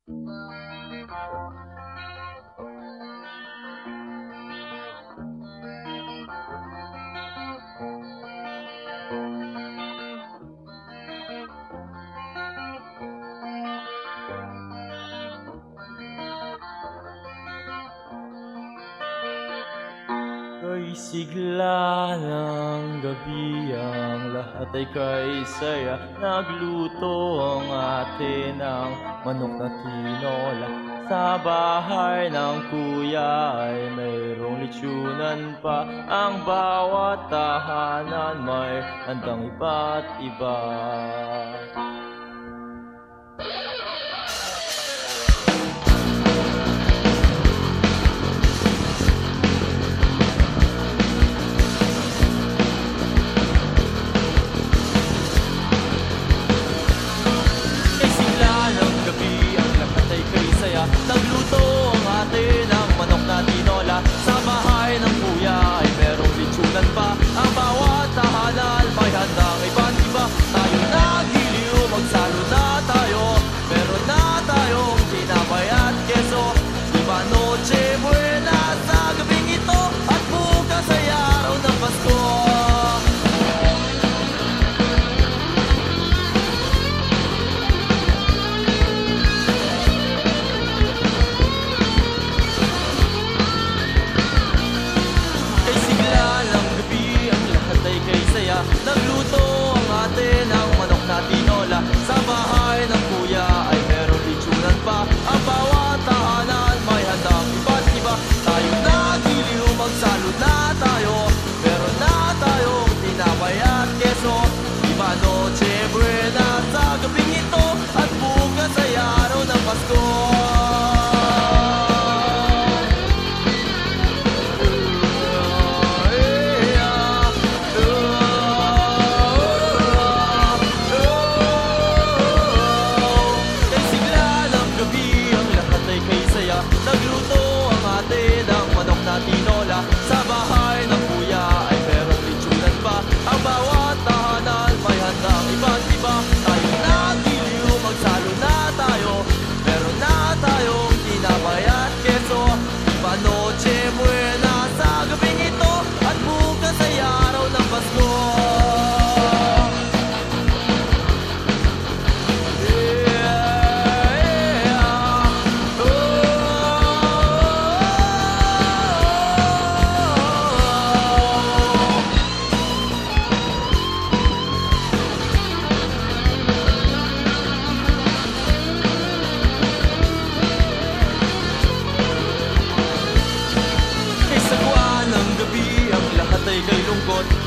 Kay sigla ng gabi, ang lahat ay kay saya. Nagluto ang ate ng manok na tinola. Sa bahay ng kuya ay mayroong litsunan pa. Ang bawat tahanan may handang iba't iba. Nagluto ang ate ng manok na tinola. Sa bahay ng kuya ay merong litsunan pa. Ang bawat tahanan may handang iba't iba. Tayo nagiliw, magsalo na tayo. Meron na tayong tinapay at keso. Iba noche buena sa gabing ito. At bukas ay araw ng Pasko. Nagluto ang ate ng manok na tinola. Sa bahay ng kuya ay merong litsunan pa. Ang bawat tahanan may handang iba't iba. Tayo nagiliw, magsalo na tayo. Meron na tayong tinapay at keso. Iba noche buena sa gabing ito. At bukas ay araw ng Pasko. Nagluto ang ate ng manok na tinola. Sa bahay ng kuya ay merong litsunan pa. Ang bawat tahanan may handang iba't iba. Tayo nagiliw, magsalo na tayo. Meron na tayong tinapay at keso. Iba noche buena sa gabing ito. At bukas ay araw ng Pasko. Kay lungkot,